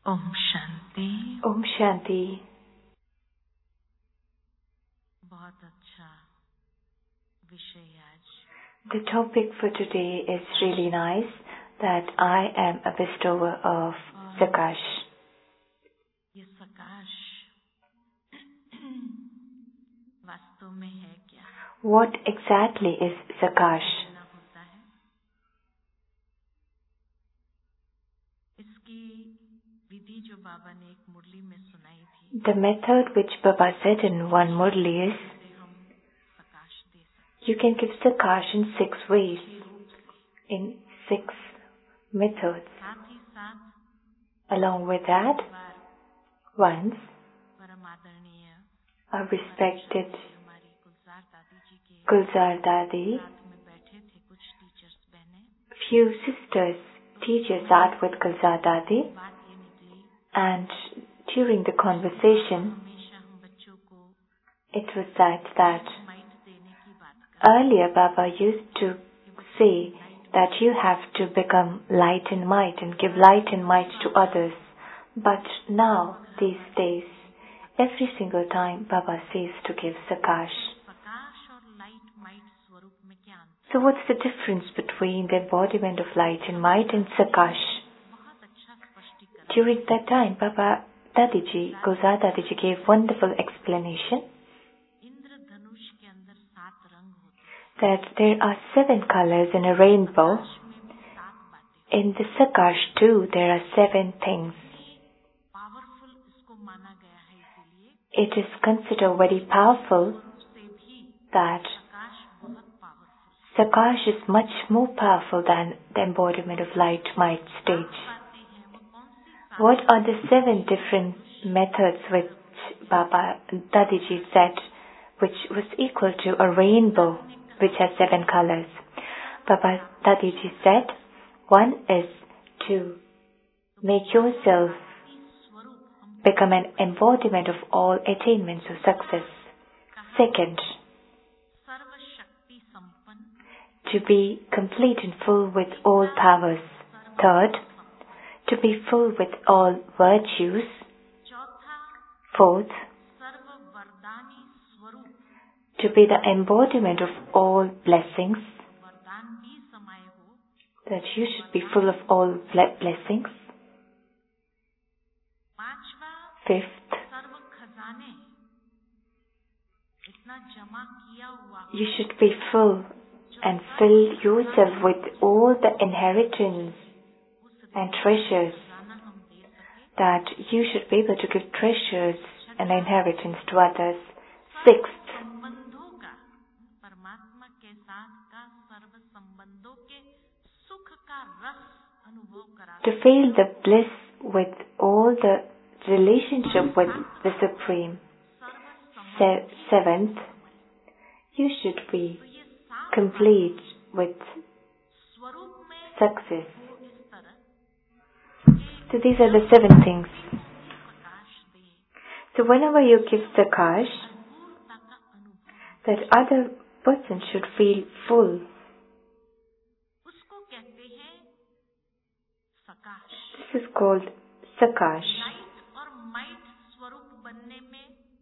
Om Shanti. Om Shanti. बहुत अच्छा विषय आज। The topic for today is really nice, that I am a bestower of Sakash. ये सकाश वास्तव में है क्या? What exactly is Sakash? क्या होता है? इसकी विधि जो बाबा ने एक मुरली में सुनाई थी, The method which Baba said in one Murli is, से हम सकाश दे सकते you can give Sakash in 6 ways, in 6 methods. साथ ही साथ Along with that, bar once परम आदरणीय a respected हमारी गुलजार दादी जी के Gulzar Dadi, साथ में बैठे थे कुछ टीचर्स बहनें, few sisters, teachers sat with Gulzar Dadi, बात ये निकली and during the conversation, हमेशा हम बच्चों को it was said that might देने की बात कर earlier Baba used to say that you have to become light and might and give light and might to others. But now, these days, every single time Baba says to give Sakash. प्रकाश और light might स्वरूप में क्या अंतर? So what's the difference between the embodiment of light and might and Sakash? बहुत अच्छा स्पष्टीकरण। During that time, Baba Dadiji, Gulzar Dadiji gave wonderful explanation इंद्रधनुष के अंदर 7 रंग होते हैं। that there are 7 colors in a rainbow. प्रकाश में भी 7 बातें। In the Sakash too, there are 7 things. Powerful इसको माना गया है, इसीलिए It is considered very powerful स्वरूप से भी that प्रकाश बहुत powerful. Sakash is much more powerful than the embodiment of light might stage. बातें हैं वो कौन सी? 7 What are the 7 different methods which Baba Dadiji said, which was equal to a rainbow which has 7 colors? Baba Dadiji said, one is to make yourself स्वरूप हम become an embodiment of all attainments of success. Second, सर्वशक्ति संपन्न, to be complete and full with all powers. Third, to be full with all virtues. चौथा Fourth, सर्व वरदानी स्वरूप, to be the embodiment of all blessings, वरदान भी समाये हो। that you should be full of all blessings. पांचवा Fifth, सर्व खजाने, इतना जमा किया हुआ हो। you should be full and fill yourself with all the inheritance उस and treasures, खजाना हम दे सके। that you should be able to give treasures and inheritance to others. Sixth, संबंधों का, परमात्मा के साथ का सर्व संबंधों के सुख का रस अनुभव करा। to feel the bliss with all the relationship with the Supreme. Serve Seventh, you should be तो ये 7 complete with स्वरूप में success. हो इस तरह So these are the 7 things. Prakash they, So whenever you give Sakash, पूर्णता का अनुभव, that other person should feel full. उसको कहते हैं सकाश। This is called Sakash. Light और माइट स्वरूप बनने में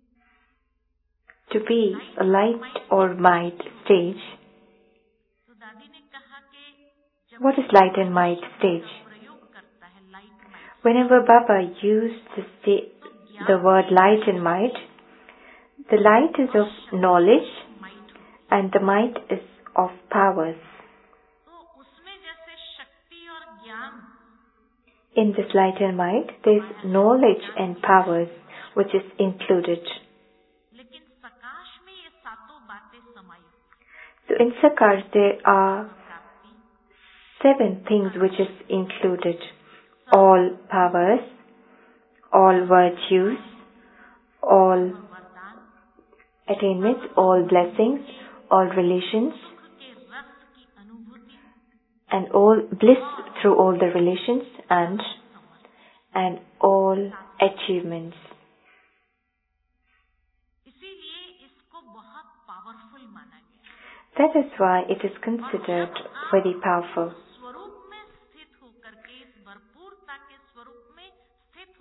To be a light or might stage. तो दादी ने कहा कि जब What is light and might stage? प्रयोग करता है light might, Whenever Baba used the word light and might, the light is of knowledge might, and the might is of powers. तो उसमें जैसे शक्ति और ज्ञान, In this light and might, there is knowledge and powers which is included. लेकिन सकाश में ये सातों बातें समाई। So in Sakash there are प्राप्ति, 7 things which is included. All powers, all virtues, all वरदान, attainments, all blessings, all relations, सुख के रस की अनुभूति, and all bliss through all the relations and all achievements. इसीलिए इसको बहुत पावरफुल माना गया। That is why it is considered very powerful. स्वरूप में स्थित होकर के, इस भरपूरता के स्वरूप में स्थित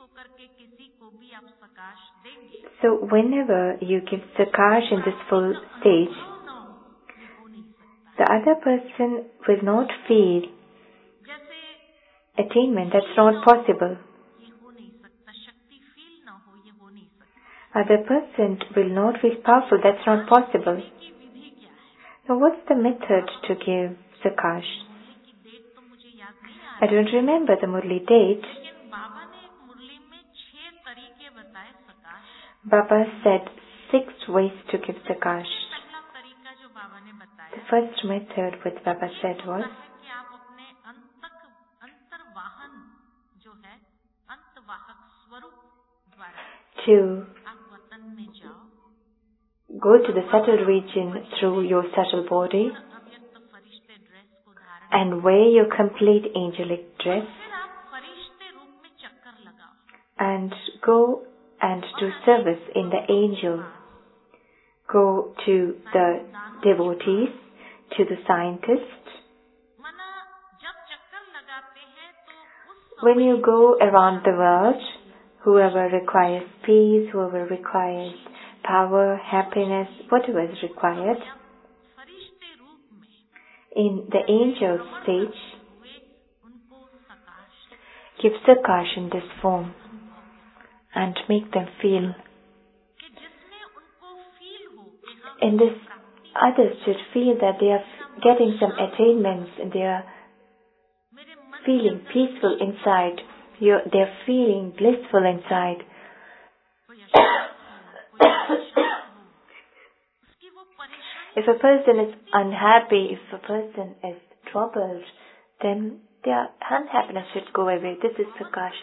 होकर के किसी को भी आप सकाश देंगे, So whenever you give Sakash in this full stage, no, ये हो नहीं सकता। the other person will not feel जैसे attainment. That's not possible. ये हो नहीं सकता, शक्ति फील ना हो, ये हो नहीं सकता। Other person will not feel powerful. That's not possible. की विधि क्या है? So what's the method to give Sakash? मुरली की डेट तो मुझे याद नहीं आ I रही, don't remember the Murli date. लेकिन बाबा ने एक मुरली में 6 तरीके बताए सकाश। Baba said 6 ways to give Sakash. पहला तरीका जो बाबा ने The बताया first method which Baba said was कि आप अपने अंतर्वाहन जो है अंतवाहक स्वरूप द्वारा to आप वतन में जाओ, go to the subtle region through your subtle body अव्यक्त फरिश्ते ड्रेस को धारण, and wear your complete angelic dress फिर आप फरिश्ते रूप में चक्कर लगाओ, and go and do service in the angel. Go to the devotees, to the scientists. मना जब चक्कर लगाते हैं तो उस When you go around the world, whoever requires peace, whoever requires power, happiness, whatever is required, फरिश्ते रूप में in the angel stage, हुए उनको सकाश give Sakash in this form and make them feel. कि जिसमें उनको फील हो कि हम In this, others should feel that they are getting some attainments and they are मेरे मन feeling peaceful inside. They are feeling blissful inside. कोई अशांत हो, कोई परेशान हो, उसकी वो परेशानी If a person is unhappy, if a person is troubled, then their unhappiness should go away. This is Sakash.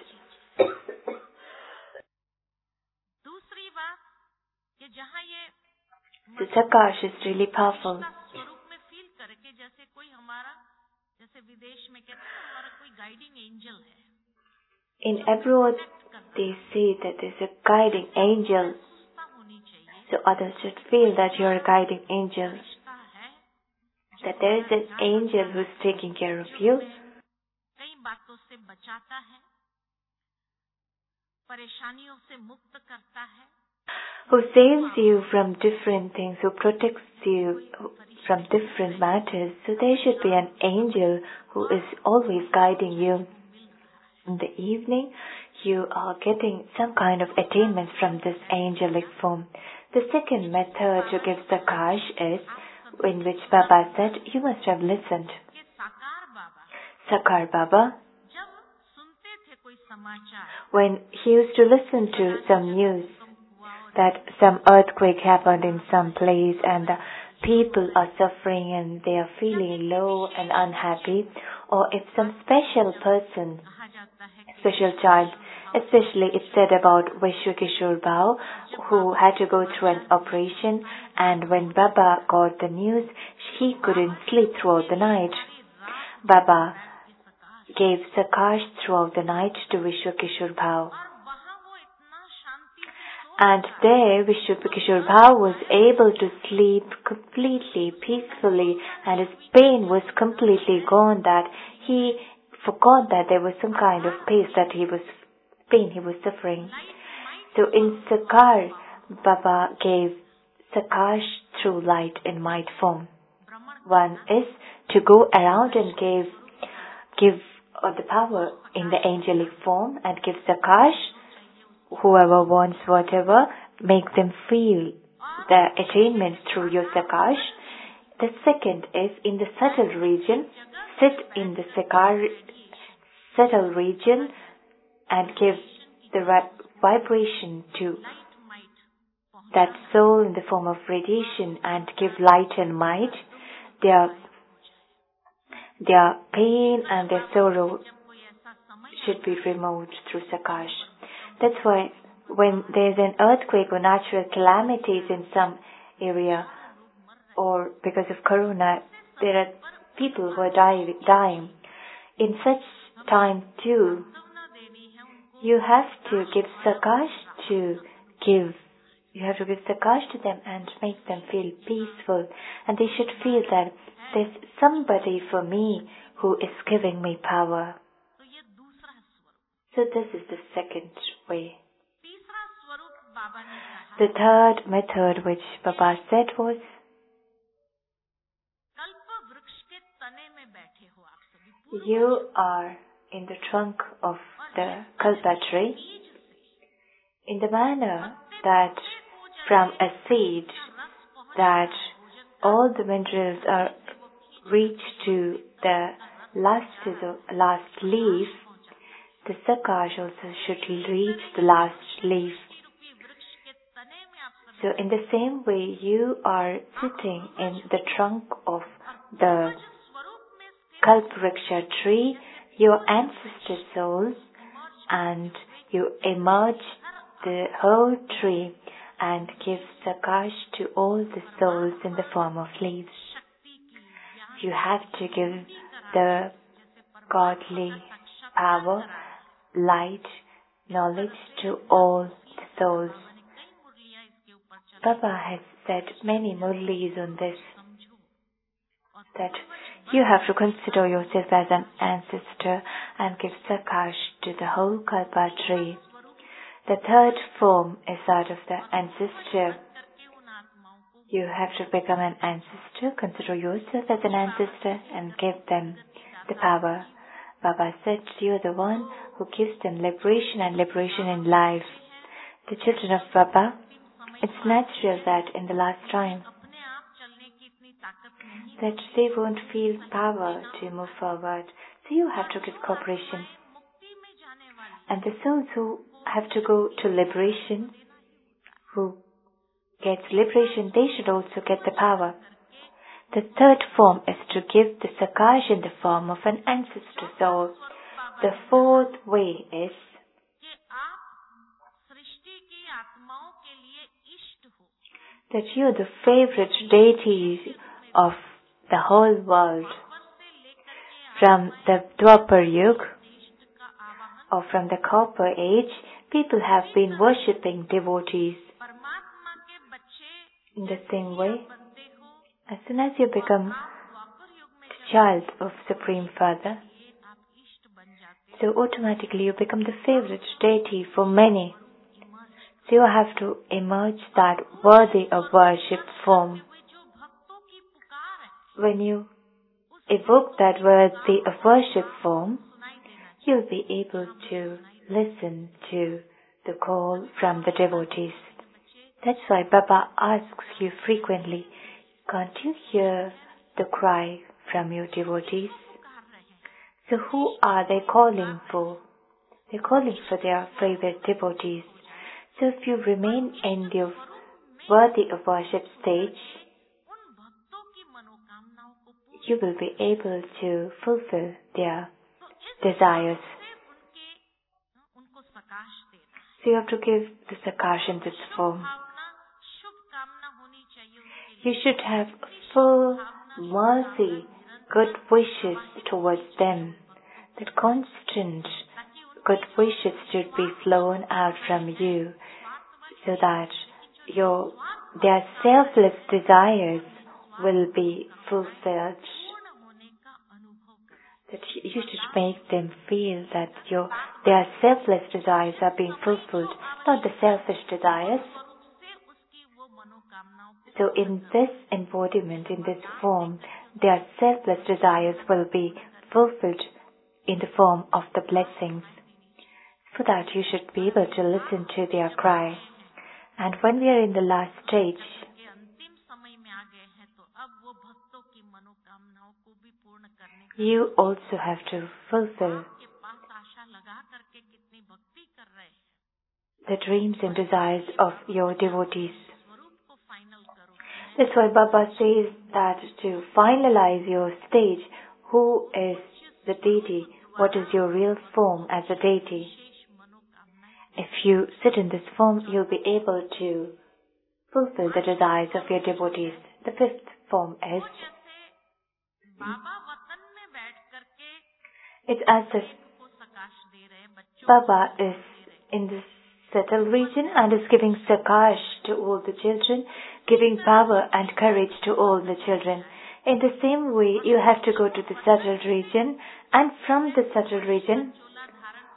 दूसरी बात कि जहाँ ये The Sakash is really powerful. स्वरूप में फील करके जैसे कोई हमारा, जैसे विदेश में कहते हैं हमारा कोई गाइडिंग एंजल है, In abroad, they say that there's a guiding angel. सुस्ता होनी चाहिए, So others should feel that you're a guiding angel. रिश्ता है, That there is an angel who's taking care of you. कई बातों से बचाता है, परेशानियों से मुक्त करता है, Who saves you from different things, who protects you from different matters. So there should be an angel who is always guiding you. In the evening, you are getting some kind of attainment from this angelic form. The second method to give Sakash is, in which Baba said, you must have listened. कि साकार बाबा Sakar Baba, जब सुनते थे कोई समाचार when he used to listen to some news भूकंप हुआ और that some earthquake happened in some place and the people are suffering and they are feeling low and unhappy, or if some special person, कहा जाता है कि special child, especially it's said about Vishwakishore Bhau, who had to go through an operation, and when Baba got the news, he couldn't sleep throughout the night. Baba gave Sakash throughout the night to Vishwakishore Bhau. और वहाँ वो इतना शांति से सो And there Vishwakishore Bhau was able to sleep completely, peacefully, and his pain was completely gone, that he forgot that there was some kind of pain he was suffering. So in Sakar, Baba gave Sakash through light and might form. One is to go around and give the power in the angelic form and give Sakash. Whoever wants whatever, make them feel the attainment through your Sakash. The second is in the subtle region, sit in the Sakar subtle region and give the vibration to that soul in the form of radiation and give light and might. Their pain and their sorrow should be removed through Sakash. That's why when there's an earthquake or natural calamities in some area, or because of corona, there are people who are dying. In such time too, you have to give Sakash to them and make them feel peaceful. And they should feel that there's somebody for me who is giving me power. So this is the second way. तीसरा स्वरूप बाबा ने कहा, The third method which Baba said was, कल्प वृक्ष के तने में बैठे हो आप सभी, पूर्व you are in the trunk of the kalpa tree बीज से in the manner that from a seed that all the minerals are reached to the last leaf, the Sakash also should reach the last leaf. रूपी वृक्ष के तने में आप सभी So in the same way, you are sitting in the trunk of the स्वरूप में स्थित Kalpavriksha tree, your ancestor souls, and you emerge the whole tree and give Sakash to all the souls in the form of leaves. शक्ति की ज्ञान You have to give the godly power, light, knowledge to all the souls. मैंने कई मुरलियां इसके ऊपर चला Baba has said many murlis on this, समझो और that you have to consider yourself as an ancestor and give Sakash to the whole Kalpa tree. The third form is that of the ancestor. करके उन आत्माओं को You have to become an ancestor, consider yourself as an ancestor and give them the power. Baba said, you are the one who gives them liberation and liberation in life. The children of Baba, it's natural that in the last time अपने आप चलने की इतनी ताकत नहीं that they won't feel power to move forward. So you have to give cooperation. मुक्ति में जाने वाली And the souls who have to go to liberation, who gets liberation, they should also get the power. The third form is to give the Sakash in the form of an ancestor soul. The fourth way is कि आप सृष्टि की आत्माओं के लिए इष्ट हो that you are the favorite deities of the whole world. पर से लेकर के From the Dwapar Yuga इष्ट का आवाहन or from the Copper Age, people have been worshipping devotees. परमात्मा के बच्चे In the same way, बनते हो as soon as you become आप द्वापर युग में the child of Supreme Father, ये आप इष्ट बन जाते so automatically you become the favorite deity for many. हो emerge So you have to emerge that worthy of worship form. हुए जो भक्तों की पुकार है When you evoke that worthy of worship form, सुनाई देना you'll be able to listen to the call from the devotees. That's why Baba asks you frequently, can't you hear the cry from your devotees? पुकार रहे हैं So who are they calling for? They're calling for their favorite devotees. So if you remain in the worthy of worship stage, उन भक्तों की मनोकामनाओं को पूर्ण you will be able to fulfill their तो इस desires. से उनको सकाश देना है So you have to give the Sakash in this form. भावना शुभ कामना होनी चाहिए उनके You should have full mercy, good wishes towards them. That constant good wishes should be flown out from you, so that their selfless desires will be fulfilled. पूर्ण होने का अनुभव करें That you should make them feel that their selfless desires are being fulfilled, not the selfish desires. स्वरूप से उसकी वो मनोकामनाओं को So in this embodiment, in this form, their selfless desires will be fulfilled in the form of the blessings. For that you should be able to listen to their cry. And when we are in the last stage, के अंतिम समय में आ गए हैं तो अब वो भक्तों की मनोकामनाओं को भी पूर्ण करने का you also have to fulfill के पास आशा लगा करके कितनी भक्ति कर रहे हैं the dreams and desires of your devotees. स्वरूप को फाइनल करो That's why Baba says that to finalize your stage, who is the deity? What is your real form as a deity? शेष मनोकामनाएं If you sit in this form, you'll be able to fulfill the desires of your devotees. The fifth form is, जैसे बाबा वतन में बैठ करके it's as if को सकाश दे रहे हैं बच्चों Baba is in this settled region and is giving Sakash to all the children, giving power and courage to all the children. In the same way, you have to go to the settled region, and from the settled region, चोला धारण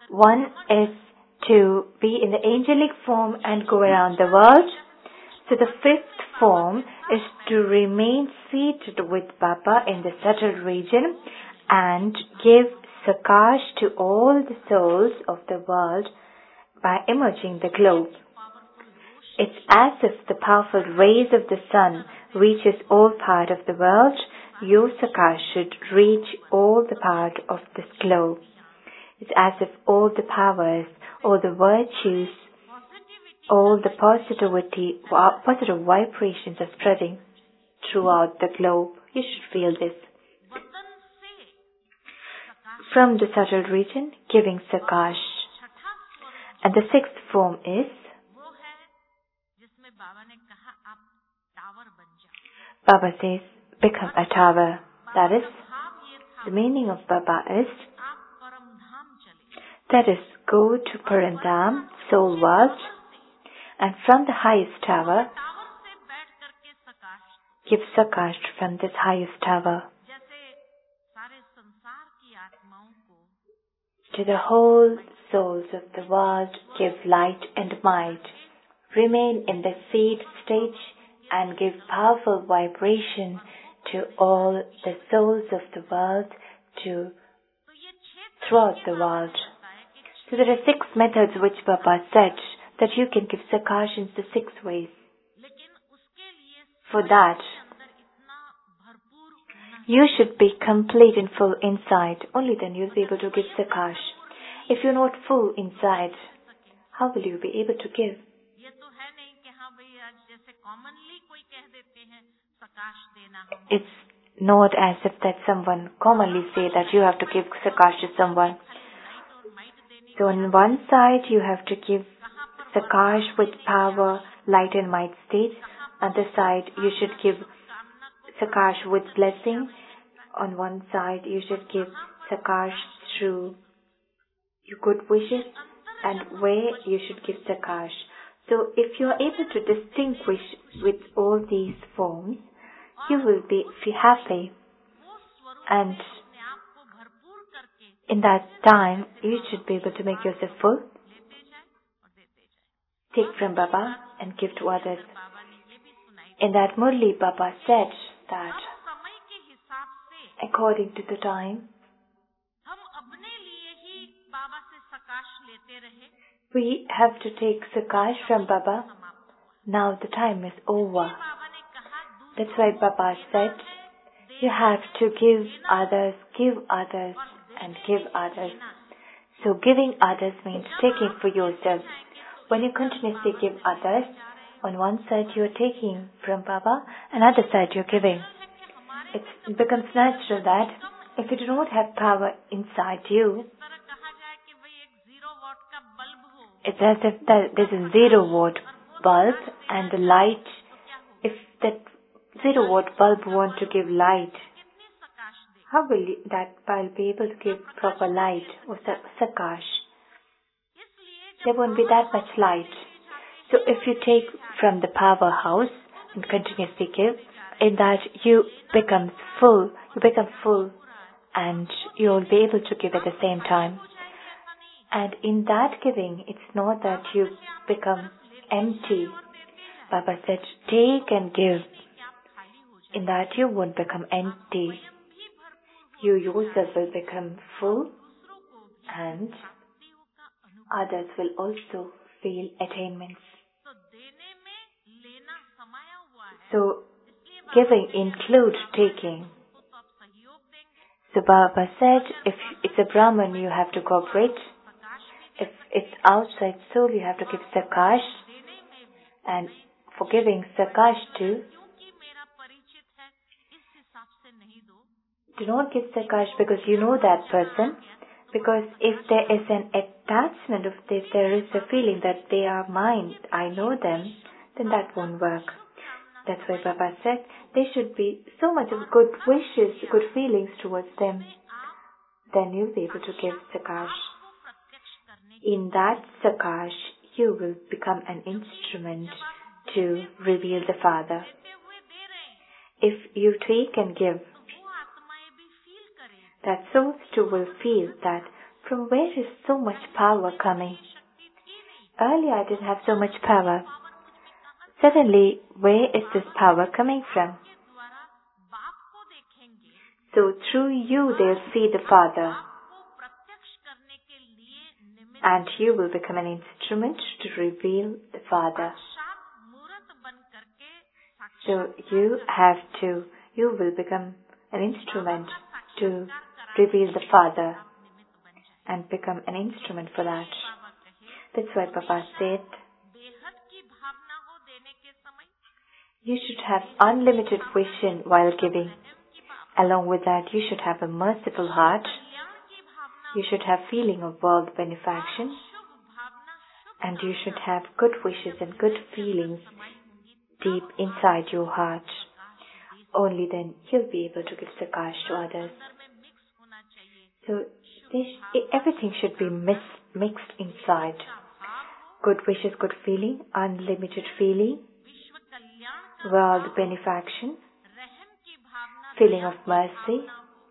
One is to be in the angelic form and go around the world. So the fifth form is to remain seated with Baba in the subtle region and give Sakash to all the souls of the world by emerging the globe. It's as if the powerful rays of the sun reaches all part of the world. Your Sakash should reach all the part of this globe. It's as if all the powers, all the virtues, all the positive vibrations are spreading throughout the globe. You should feel this. From the subtle region, giving Sakash. And the sixth form is Baba says, become a tower. That is, the meaning of Baba is, that is, go to Parandham, soul world, and from the highest tower, give Sakash from this highest tower to the whole souls of the world. Give light and might. Remain in the seed stage and give powerful vibration to all the souls of the world throughout the world. So there are 6 methods which Baba said that you can give Sakash in the 6 ways. For that, you should be complete and full inside. Only then you'll be able to give Sakash. If you're not full inside, how will you be able to give? It's not as if that someone commonly say that you have to give Sakash to someone. So on one side you have to give Sakash with power, light and might state. On the side you should give Sakash with blessing. On one side you should give Sakash through your good wishes, and where you should give Sakash. So if you are able to distinguish with all these forms, you will be happy. And in that time, you should be able to make yourself full. Take from Baba and give to others. In that Murli, Baba said that according to the time, we have to take Sakash from Baba. Now the time is over. That's why Baba said, you have to give others, and give others. So giving others means taking for yourself. When you continuously give others, on one side you are taking from Baba, another side you are giving. It becomes natural that if you do not have power inside you, it's as if there's a 0-watt bulb and the light. If that 0-watt bulb want to give light, how will that bulb be able to give proper light or Sakash? There won't be that much light. So if you take from the powerhouse and continuously give, in that you become full, and you'll be able to give at the same time. And in that giving, it's not that you become empty. Baba said, take and give. In that you won't become empty. You yourself will become full, and others will also feel attainments. So, giving includes taking. So Baba said, if it's a Brahman, you have to cooperate. If it's outside soul, you have to give Sakash. And for giving Sakash to, do not give Sakash because you know that person. Because if there is an attachment, if there is a feeling that they are mine, I know them, then that won't work. That's why Baba said there should be so much of good wishes, good feelings towards them. Then you'll be able to give Sakash. In that Sakash, you will become an instrument to reveal the Father. If you take and give, that souls too will feel that From where is so much power coming? Earlier I didn't have so much power. Suddenly, where is this power coming from? So through you they'll see the Father. And you will become an instrument to reveal the Father. So you will become an instrument to reveal the Father and become an instrument for that. That's why Papa said, you should have unlimited vision while giving. Along with that, you should have a merciful heart. You should have feeling of world benefaction. And you should have good wishes and good feelings deep inside your heart. Only then you'll be able to give Sakash to others. So everything should be mixed inside. Good wishes, good feeling, unlimited feeling, world benefaction, feeling of mercy.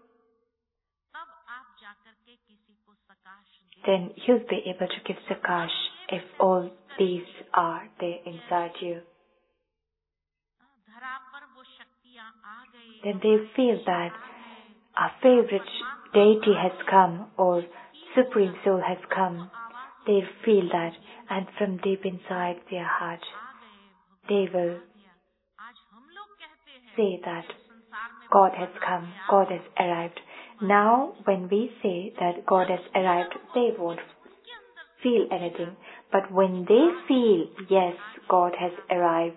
Then you'll be able to give Sakash if all these are there inside you. Then they feel that our favorite deity has come or Supreme Soul has come. They feel that, and from deep inside their heart, they will say that God has come, God has arrived. Now, when we say that God has arrived, they won't feel anything. But when they feel, yes, God has arrived,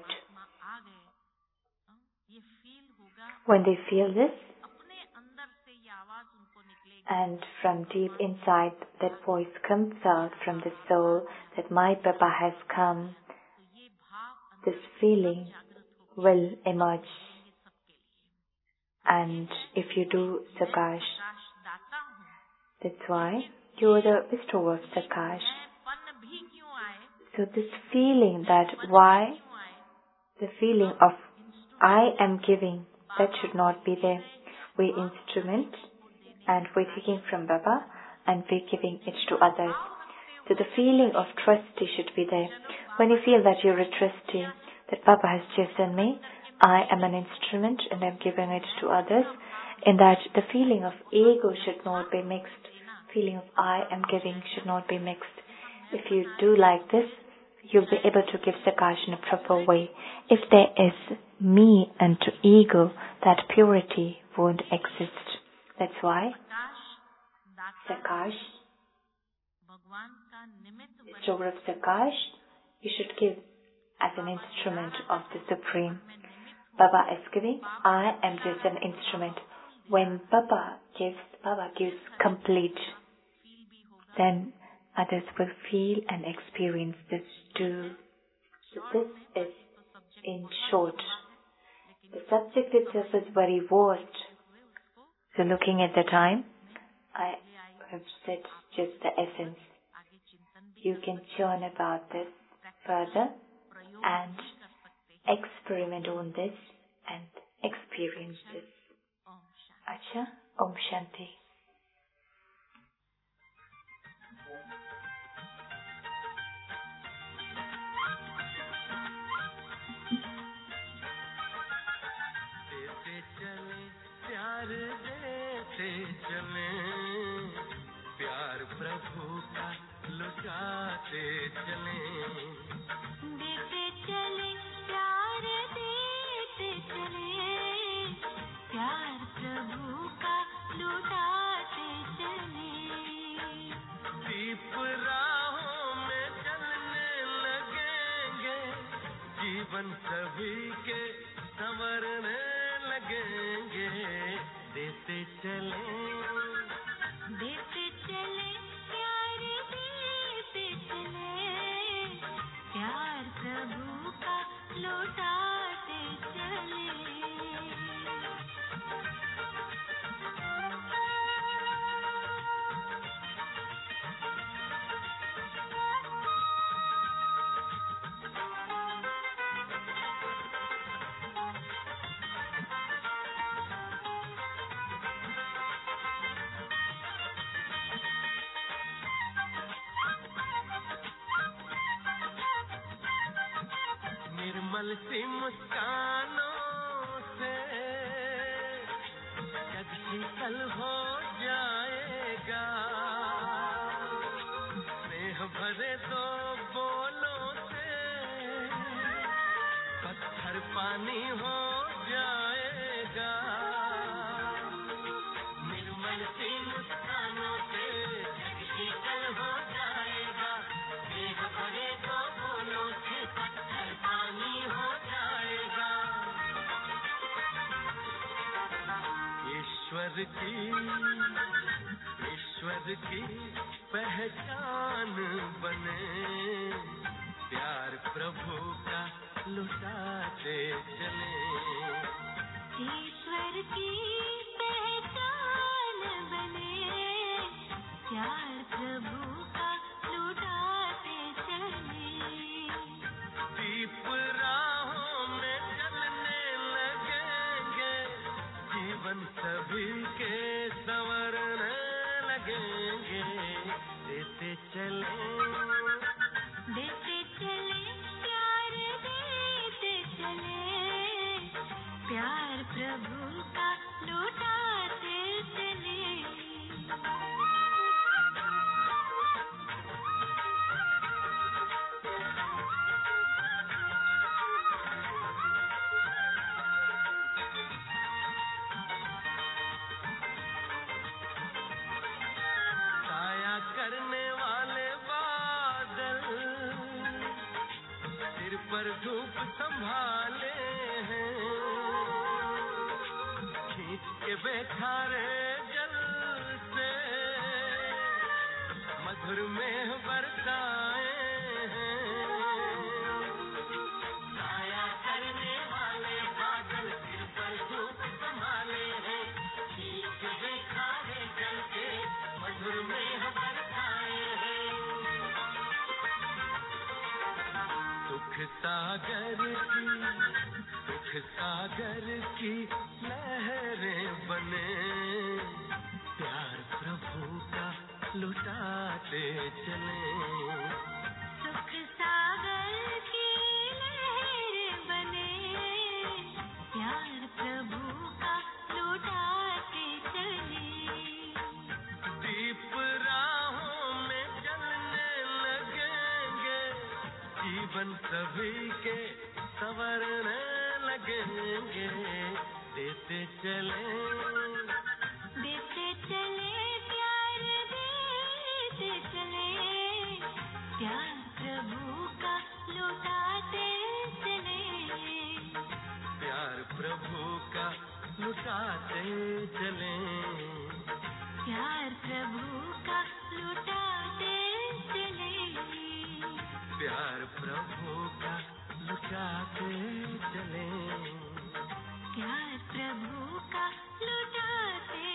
when they feel this, and from deep inside that voice comes out from the soul that my Papa has come, this feeling will emerge. And if you do Sakash, that's why you are the bestower of Sakash. So this feeling that why, the feeling of I am giving, that should not be there. We instrument and we're taking from Baba and we're giving it to others. So the feeling of trustee should be there. When you feel that you're a trustee, that Baba has chosen me, I am an instrument and I'm giving it to others, in that the feeling of ego should not be mixed. Feeling of I am giving should not be mixed. If you do like this, you'll be able to give Sakash in a proper way. If there is me and ego, that purity won't exist. That's why Sakash, bestower of Sakash, you should give as an instrument of the Supreme. Baba is giving, I am just an instrument. When Baba gives complete, then others will feel and experience this too. So this is, in short, the subject itself is very vast. So looking at the time, I have said just the essence. You can churn about this further and experiment on this and experience this. Acha, Om Shanti. प्यार प्रभु का लुटाते चले देते चले प्यार देते चले प्यार प्रभु का लुटाते चले दीप राहों में जलने लगेंगे जीवन सभी के संवरने लगेंगे देते चले प्यार देते चले प्यार प्रभु का लौटाते चले निर्मल सी मुस्कानों से जग शीतल हो जाएगा, स्नेह भरे दो बोलों से पत्थर पानी हो जाएगा। निर्मल सी मुस्कानों से जग शीतल हो जाएगा, स्नेह भरे दो बोलों से पत्थर पानी हो जाएगा। ईश्वर की पहचान बने, प्यार प्रभु का लुटाते चले। ईश्वर की पहचान बने, प्यार प्रभु का लुटाते चले। दीप राहों में जलने लगेंगे, जीवन सभी के संवरने लगेंगे। देते चले प्यार देते चले, प्यार प्रभु का लुटाते चले। साया करने वाले बादल सिर पर धूप संभाले हैं, खींच के बेखारे जल से मधुर में बरसाए हैं। साया करने वाले बादल सिर पर धूप संभाले हैं, खींच के बेखारे जल से मधुर में बरसाए हैं। सुख सागर की लहरें बने, प्यार प्रभु का लुटाते चले। सुख सागर की लहरें बने, प्यार प्रभु का लुटाते चले। दीप राहों में जलने लगेंगे, जीवन सभी के संवरने लगेंगे। देते चले प्यार देते चले, प्यार प्रभु का लुटाते चले। प्यार प्रभु का लुटाते चले। प्यार प्रभु का लुटाते चले। प्यार प्रभु का लुटाते चले। प्यार प्रभु का लुटाते